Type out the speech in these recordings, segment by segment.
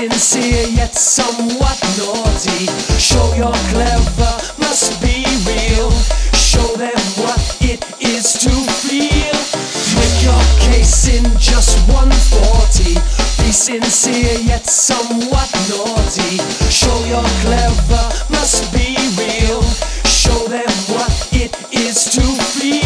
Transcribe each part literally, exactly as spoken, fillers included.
sincere yet somewhat naughty. Show you're clever, must be real. Show them what it is to feel. Make your case in just one forty. Be sincere yet somewhat naughty. Show you're clever, must be real. Show them what it is to feel.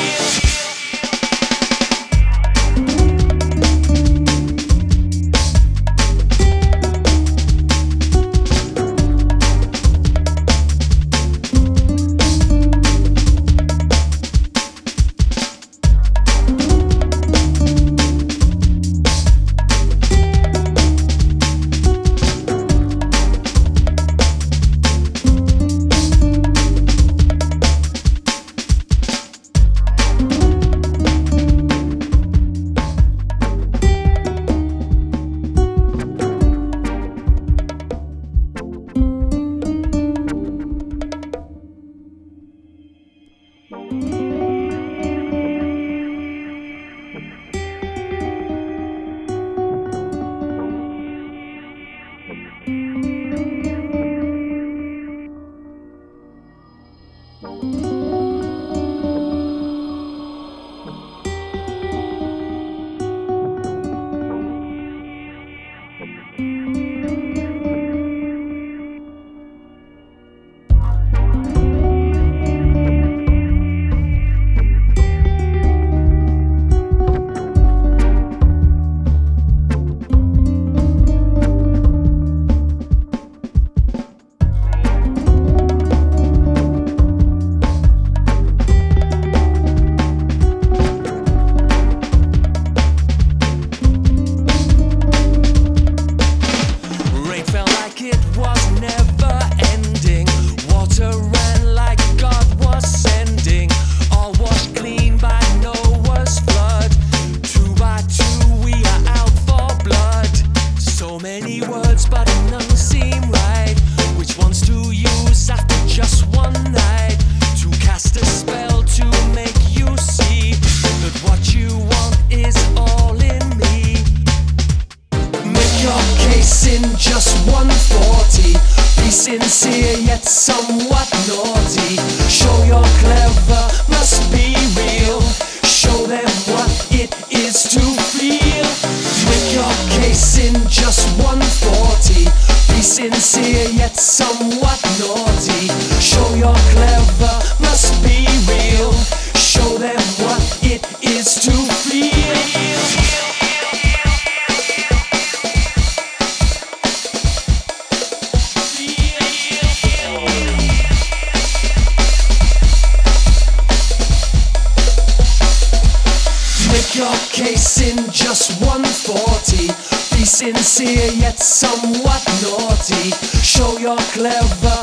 Sincere yet somewhat naughty. Show you're clever, must be real. Show them what it is to feel. Make your case in just one forty. Be sincere yet somewhat naughty. Show you're clever, must be real. Show them what it is to feel. Your case in just one forty. Be sincere yet somewhat naughty. Show you're clever,